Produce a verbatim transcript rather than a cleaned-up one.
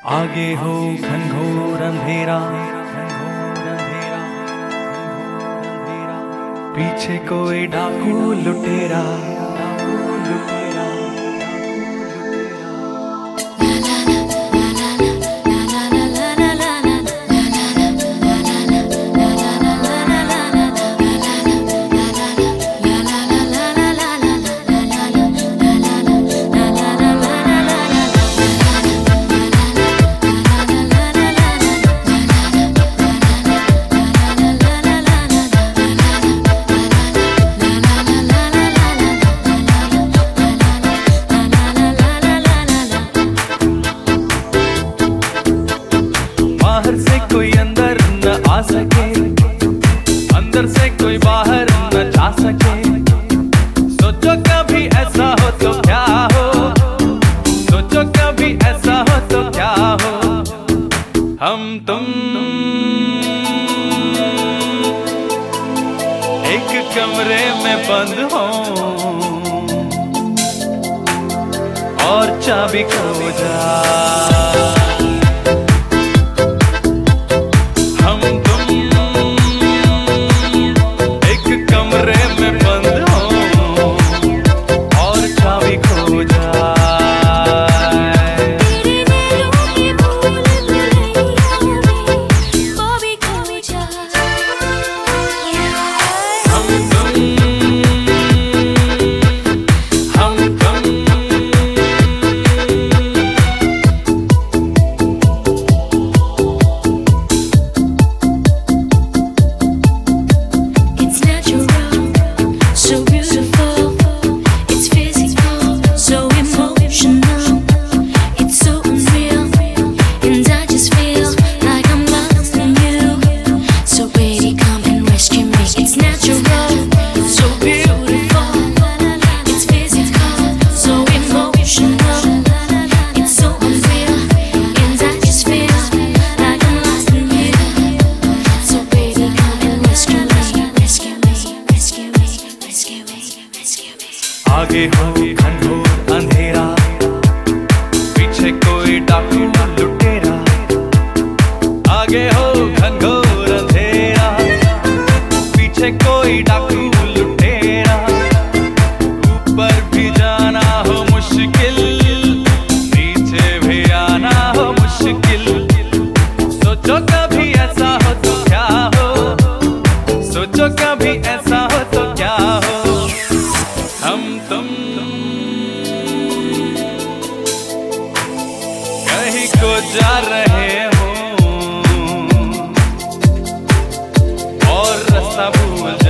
आगे हो घनघोर अंधेरा, पीछे कोई डाकू लुटेरा। बाहर से कोई अंदर न आ सके, अंदर से कोई बाहर न जा सके। सोचो कभी ऐसा हो तो क्या हो, सोचो कभी ऐसा हो तो क्या हो। हम तुम एक कमरे में बंद हो और चाबी खो जाए। आगे हो घनघोर अंधेरा, पीछे कोई डाकू लुटेरा। आगे हो घनघोर अंधेरा, पीछे कोई डाकू लुटेरा। ऊपर भी जाना हो मुश्किल, नीचे भी आना हो मुश्किल। सोचो कभी ऐसा हो तो क्या हो, सोचो कभी ऐसा हो तो क्या हो। हम तुम कहीं को जा रहे हो और रास्ता भूल